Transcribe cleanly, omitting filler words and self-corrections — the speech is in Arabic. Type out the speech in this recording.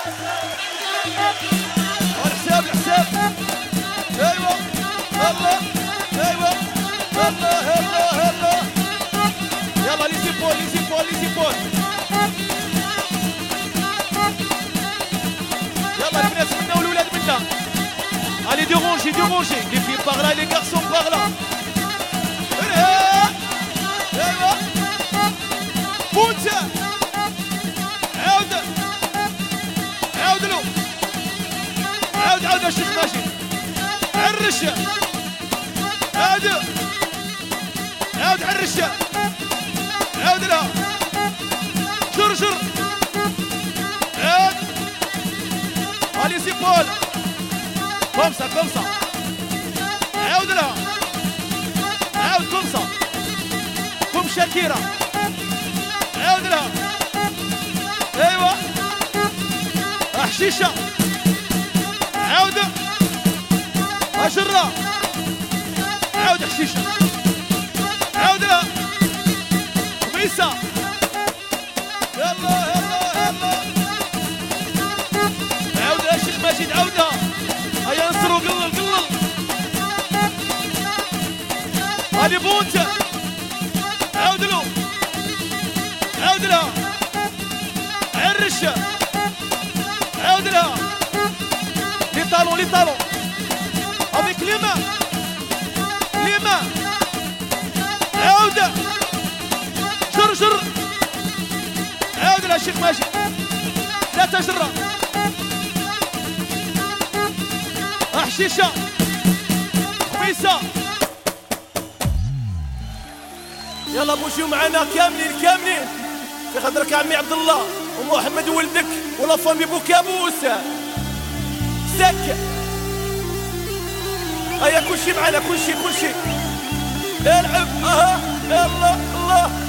الحساب الحساب. ايوه الله ايوه الله الله الله. يلا لي زيبول لي زيبول لي زيبول. يلا البنات منا والولاد منا. Allez dérangez, dérangez. Les filles par là, les garçons par là. ايوه بوتة. عاود عاود له عاود عاود يا شيخ ماشي. عرشه عاود عاود عرشه عاود لها جرجر عاود. علي سيبول كومسا كومسا عاود لها عاود كومسا كوم شاكيرة عاود لها. ايوه حشيشة عاود اجرة عاود حشيشة عاود لها خميسة. يلا يلا يلا عاود يا شيخ ماجد عاودها. هيا نصروا قلل قلل. هادي بونتا عاود له عاود لها عرشه عاود لها. لي طالون لي طالون افيك لي مان لي مان. عاود جرجر عاود لها شيخ ماجد. لا تجرى حشيشه خميسه. يلا بوجيو معنا كاملين كاملين في خاطرك عمي عبد الله ومحمد ولدك ولا فامي بو كابوس سك. هيا كلشي معنا كلشي كلشي. العب اها يلا الله.